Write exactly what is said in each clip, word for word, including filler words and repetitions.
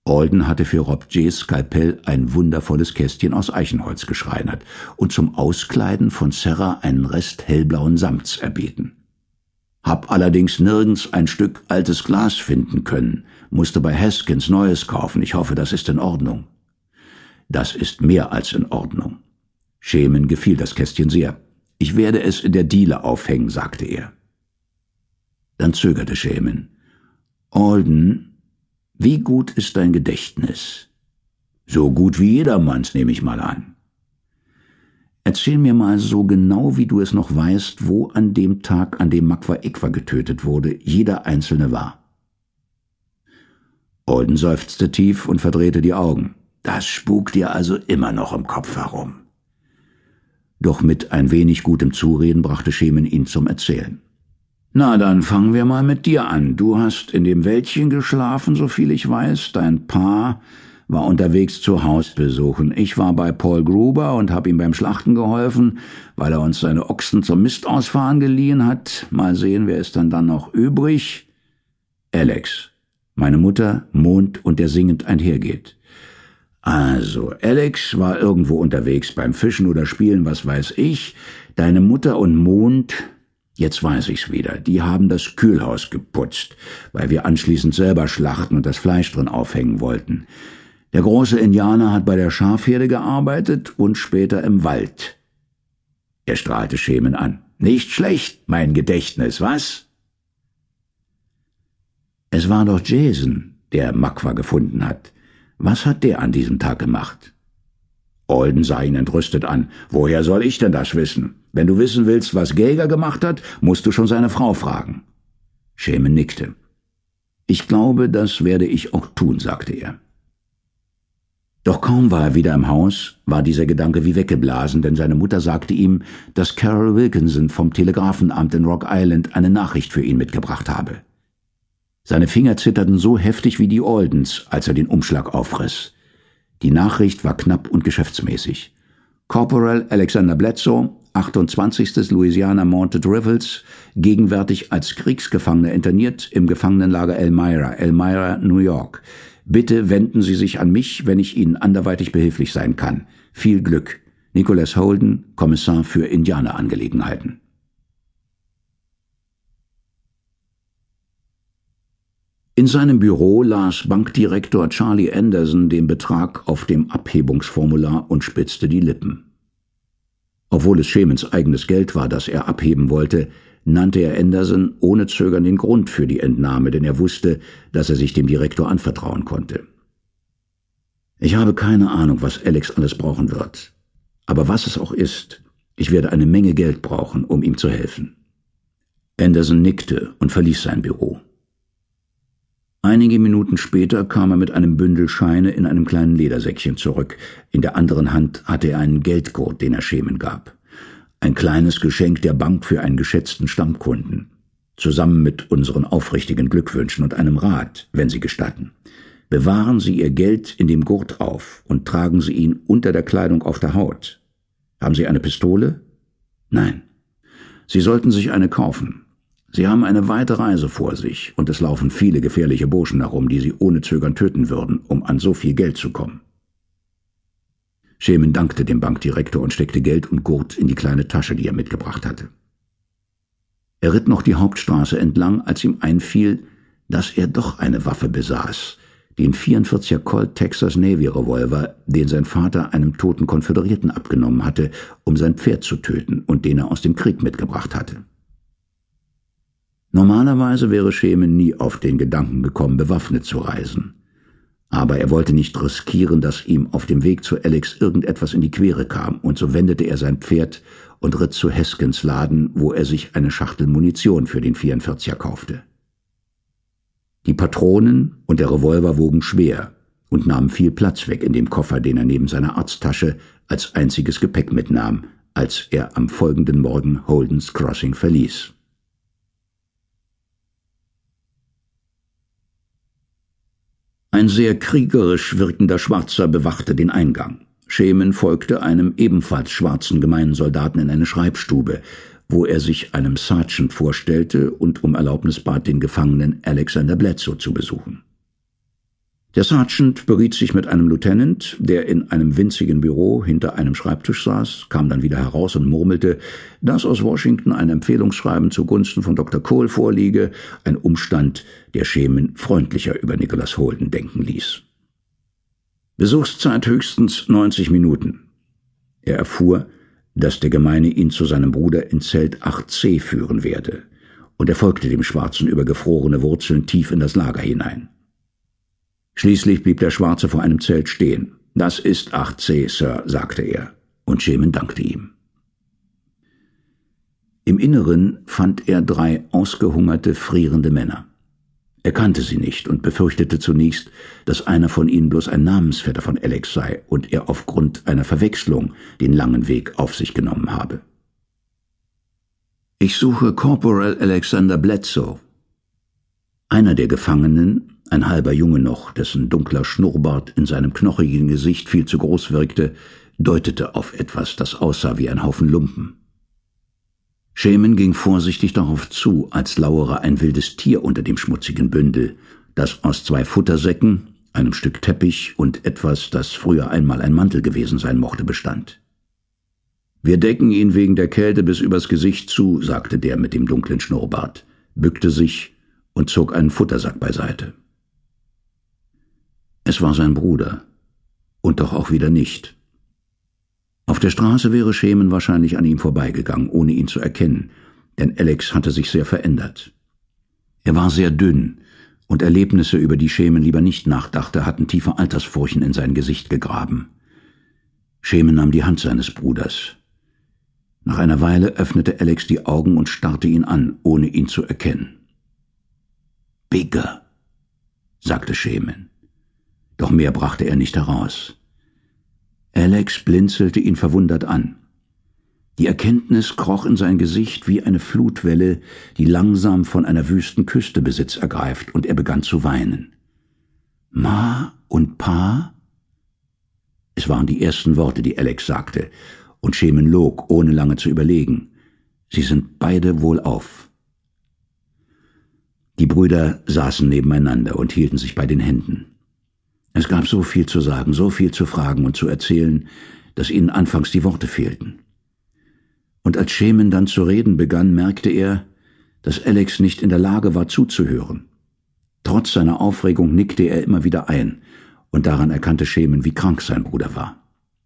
Alden hatte für Rob J's Skalpell ein wundervolles Kästchen aus Eichenholz geschreinert und zum Auskleiden von Sarah einen Rest hellblauen Samts erbeten. Hab allerdings nirgends ein Stück altes Glas finden können, musste bei Haskins Neues kaufen. Ich hoffe, das ist in Ordnung. Das ist mehr als in Ordnung. Shaman gefiel das Kästchen sehr. Ich werde es in der Diele aufhängen, sagte er. Dann zögerte Shaman. Alden, wie gut ist dein Gedächtnis? So gut wie jedermanns, nehme ich mal an. Erzähl mir mal so genau, wie du es noch weißt, wo an dem Tag, an dem Makwa Ikwa getötet wurde, jeder Einzelne war. Alden seufzte tief und verdrehte die Augen. Das spukt dir also immer noch im Kopf herum. Doch mit ein wenig gutem Zureden brachte Shaman ihn zum Erzählen. Na, dann fangen wir mal mit dir an. Du hast in dem Wäldchen geschlafen, soviel ich weiß. Dein Pa war unterwegs zu Hausbesuchen. Ich war bei Paul Gruber und habe ihm beim Schlachten geholfen, weil er uns seine Ochsen zum Mistausfahren geliehen hat. Mal sehen, wer ist dann dann noch übrig? Alex, meine Mutter, Mond und der singend einhergeht. Also, Alex war irgendwo unterwegs beim Fischen oder Spielen, was weiß ich. Deine Mutter und Mond, jetzt weiß ich's wieder, die haben das Kühlhaus geputzt, weil wir anschließend selber schlachten und das Fleisch drin aufhängen wollten. Der große Indianer hat bei der Schafherde gearbeitet und später im Wald. Er strahlte Shaman an. Nicht schlecht, mein Gedächtnis, was? Es war doch Jason, der Makwa gefunden hat. Was hat der an diesem Tag gemacht? Alden sah ihn entrüstet an. Woher soll ich denn das wissen? Wenn du wissen willst, was Gager gemacht hat, musst du schon seine Frau fragen. Shaman nickte. Ich glaube, das werde ich auch tun, sagte er. Doch kaum war er wieder im Haus, war dieser Gedanke wie weggeblasen, denn seine Mutter sagte ihm, dass Carol Wilkinson vom Telegrafenamt in Rock Island eine Nachricht für ihn mitgebracht habe. Seine Finger zitterten so heftig wie die Aldens, als er den Umschlag aufriss. Die Nachricht war knapp und geschäftsmäßig. Corporal Alexander Bledsoe, achtundzwanzigstes Louisiana Mounted Rifles, gegenwärtig als Kriegsgefangener interniert im Gefangenenlager Elmira, Elmira, New York. Bitte wenden Sie sich an mich, wenn ich Ihnen anderweitig behilflich sein kann. Viel Glück. Nicholas Holden, Kommissar für Indianerangelegenheiten. In seinem Büro las Bankdirektor Charlie Anderson den Betrag auf dem Abhebungsformular und spitzte die Lippen. Obwohl es Shamans eigenes Geld war, das er abheben wollte, nannte er Anderson ohne Zögern den Grund für die Entnahme, denn er wusste, dass er sich dem Direktor anvertrauen konnte. Ich habe keine Ahnung, was Alex alles brauchen wird. Aber was es auch ist, ich werde eine Menge Geld brauchen, um ihm zu helfen. Anderson nickte und verließ sein Büro. Einige Minuten später kam er mit einem Bündel Scheine in einem kleinen Ledersäckchen zurück. In der anderen Hand hatte er einen Geldgurt, den er Shaman gab. Ein kleines Geschenk der Bank für einen geschätzten Stammkunden. Zusammen mit unseren aufrichtigen Glückwünschen und einem Rat, wenn Sie gestatten. Bewahren Sie Ihr Geld in dem Gurt auf und tragen Sie ihn unter der Kleidung auf der Haut. Haben Sie eine Pistole? Nein. Sie sollten sich eine kaufen. Sie haben eine weite Reise vor sich, und es laufen viele gefährliche Burschen herum, die Sie ohne Zögern töten würden, um an so viel Geld zu kommen. Shaman dankte dem Bankdirektor und steckte Geld und Gurt in die kleine Tasche, die er mitgebracht hatte. Er ritt noch die Hauptstraße entlang, als ihm einfiel, dass er doch eine Waffe besaß, den vierundvierziger Colt Texas Navy Revolver, den sein Vater einem toten Konföderierten abgenommen hatte, um sein Pferd zu töten und den er aus dem Krieg mitgebracht hatte. Normalerweise wäre Shaman nie auf den Gedanken gekommen, bewaffnet zu reisen. Aber er wollte nicht riskieren, dass ihm auf dem Weg zu Alex irgendetwas in die Quere kam, und so wendete er sein Pferd und ritt zu Haskins Laden, wo er sich eine Schachtel Munition für den vierundvierziger kaufte. Die Patronen und der Revolver wogen schwer und nahmen viel Platz weg in dem Koffer, den er neben seiner Arzttasche als einziges Gepäck mitnahm, als er am folgenden Morgen Holdens Crossing verließ. Ein sehr kriegerisch wirkender Schwarzer bewachte den Eingang. Shaman folgte einem ebenfalls schwarzen gemeinen Soldaten in eine Schreibstube, wo er sich einem Sergeant vorstellte und um Erlaubnis bat, den Gefangenen Alexander Bledsoe zu besuchen. Der Sergeant beriet sich mit einem Lieutenant, der in einem winzigen Büro hinter einem Schreibtisch saß, kam dann wieder heraus und murmelte, dass aus Washington ein Empfehlungsschreiben zugunsten von Doktor Cole vorliege, ein Umstand, der Schemen freundlicher über Nicholas Holden denken ließ. Besuchszeit höchstens neunzig Minuten. Er erfuhr, dass der Gemeine ihn zu seinem Bruder in Zelt acht C führen werde, und er folgte dem Schwarzen über gefrorene Wurzeln tief in das Lager hinein. Schließlich blieb der Schwarze vor einem Zelt stehen. »Das ist acht C, Sir«, sagte er, und Schemen dankte ihm. Im Inneren fand er drei ausgehungerte, frierende Männer. Er kannte sie nicht und befürchtete zunächst, dass einer von ihnen bloß ein Namensvetter von Alex sei und er aufgrund einer Verwechslung den langen Weg auf sich genommen habe. »Ich suche Corporal Alexander Bledsoe.« Einer der Gefangenen, ein halber Junge noch, dessen dunkler Schnurrbart in seinem knochigen Gesicht viel zu groß wirkte, deutete auf etwas, das aussah wie ein Haufen Lumpen. Schemen ging vorsichtig darauf zu, als lauere ein wildes Tier unter dem schmutzigen Bündel, das aus zwei Futtersäcken, einem Stück Teppich und etwas, das früher einmal ein Mantel gewesen sein mochte, bestand. »Wir decken ihn wegen der Kälte bis übers Gesicht zu«, sagte der mit dem dunklen Schnurrbart, bückte sich und zog einen Futtersack beiseite. Es war sein Bruder, und doch auch wieder nicht. Auf der Straße wäre Schemen wahrscheinlich an ihm vorbeigegangen, ohne ihn zu erkennen, denn Alex hatte sich sehr verändert. Er war sehr dünn, und Erlebnisse, über die Schemen lieber nicht nachdachte, hatten tiefe Altersfurchen in sein Gesicht gegraben. Schemen nahm die Hand seines Bruders. Nach einer Weile öffnete Alex die Augen und starrte ihn an, ohne ihn zu erkennen. »Bigger«, sagte Schemen. Doch mehr brachte er nicht heraus. Alex blinzelte ihn verwundert an. Die Erkenntnis kroch in sein Gesicht wie eine Flutwelle, die langsam von einer wüsten Küste Besitz ergreift, und er begann zu weinen. »Ma und Pa?« Es waren die ersten Worte, die Alex sagte, und Schemen log, ohne lange zu überlegen. Sie sind beide wohlauf. Die Brüder saßen nebeneinander und hielten sich bei den Händen. Es gab so viel zu sagen, so viel zu fragen und zu erzählen, dass ihnen anfangs die Worte fehlten. Und als Schemen dann zu reden begann, merkte er, dass Alex nicht in der Lage war zuzuhören. Trotz seiner Aufregung nickte er immer wieder ein, und daran erkannte Schemen, wie krank sein Bruder war.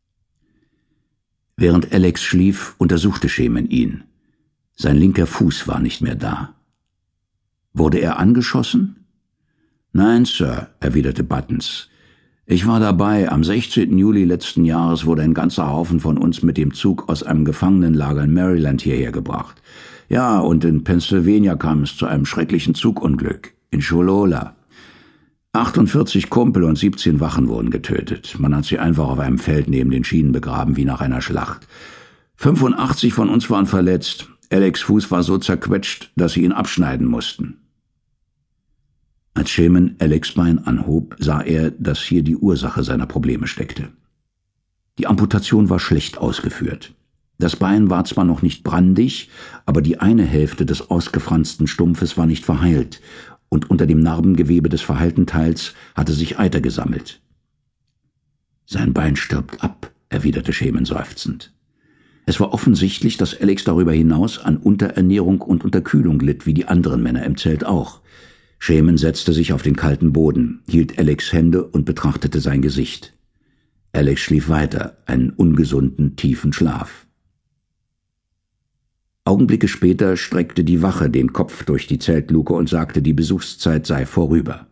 Während Alex schlief, untersuchte Schemen ihn. Sein linker Fuß war nicht mehr da. »Wurde er angeschossen?« »Nein, Sir«, erwiderte Buttons. »Ich war dabei. Am sechzehnten Juli letzten Jahres wurde ein ganzer Haufen von uns mit dem Zug aus einem Gefangenenlager in Maryland hierher gebracht. Ja, und in Pennsylvania kam es zu einem schrecklichen Zugunglück. In Sholala. achtundvierzig Kumpel und siebzehn Wachen wurden getötet. Man hat sie einfach auf einem Feld neben den Schienen begraben, wie nach einer Schlacht. fünfundachtzig von uns waren verletzt. Alex' Fuß war so zerquetscht, dass sie ihn abschneiden mussten.« Als Schemen Alex' Bein anhob, sah er, dass hier die Ursache seiner Probleme steckte. Die Amputation war schlecht ausgeführt. Das Bein war zwar noch nicht brandig, aber die eine Hälfte des ausgefransten Stumpfes war nicht verheilt, und unter dem Narbengewebe des verheilten Teils hatte sich Eiter gesammelt. »Sein Bein stirbt ab«, erwiderte Schemen seufzend. Es war offensichtlich, dass Alex darüber hinaus an Unterernährung und Unterkühlung litt, wie die anderen Männer im Zelt auch. Schemen setzte sich auf den kalten Boden, hielt Alex' Hände und betrachtete sein Gesicht. Alex schlief weiter, einen ungesunden, tiefen Schlaf. Augenblicke später streckte die Wache den Kopf durch die Zeltluke und sagte, die Besuchszeit sei vorüber.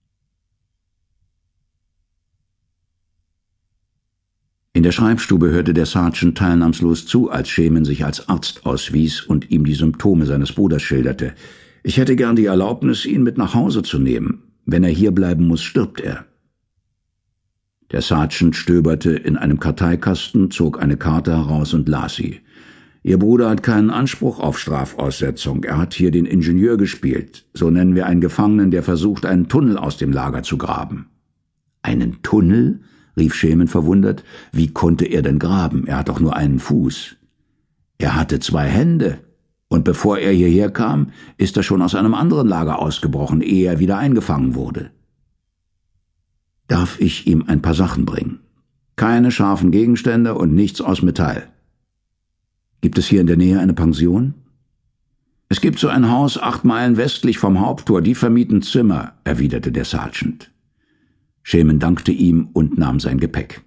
In der Schreibstube hörte der Sergeant teilnahmslos zu, als Schemen sich als Arzt auswies und ihm die Symptome seines Bruders schilderte. »Ich hätte gern die Erlaubnis, ihn mit nach Hause zu nehmen. Wenn er hier bleiben muss, stirbt er.« Der Sergeant stöberte in einem Karteikasten, zog eine Karte heraus und las sie. »Ihr Bruder hat keinen Anspruch auf Strafaussetzung. Er hat hier den Ingenieur gespielt. So nennen wir einen Gefangenen, der versucht, einen Tunnel aus dem Lager zu graben.« »Einen Tunnel?« rief Schemen verwundert. »Wie konnte er denn graben? Er hat doch nur einen Fuß.« »Er hatte zwei Hände. Und bevor er hierher kam, ist er schon aus einem anderen Lager ausgebrochen, ehe er wieder eingefangen wurde.« »Darf ich ihm ein paar Sachen bringen? Keine scharfen Gegenstände und nichts aus Metall. Gibt es hier in der Nähe eine Pension?« »Es gibt so ein Haus acht Meilen westlich vom Haupttor, die vermieten Zimmer«, erwiderte der Sergeant. Shaman dankte ihm und nahm sein Gepäck.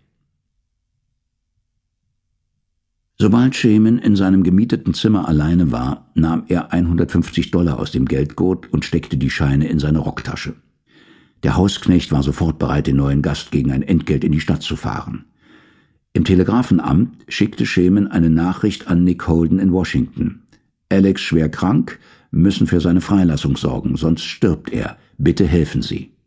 Sobald Shaman in seinem gemieteten Zimmer alleine war, nahm er hundertfünfzig Dollar aus dem Geldgurt und steckte die Scheine in seine Rocktasche. Der Hausknecht war sofort bereit, den neuen Gast gegen ein Entgelt in die Stadt zu fahren. Im Telegrafenamt schickte Shaman eine Nachricht an Nick Holden in Washington. »Alex schwer krank, müssen für seine Freilassung sorgen, sonst stirbt er. Bitte helfen Sie.«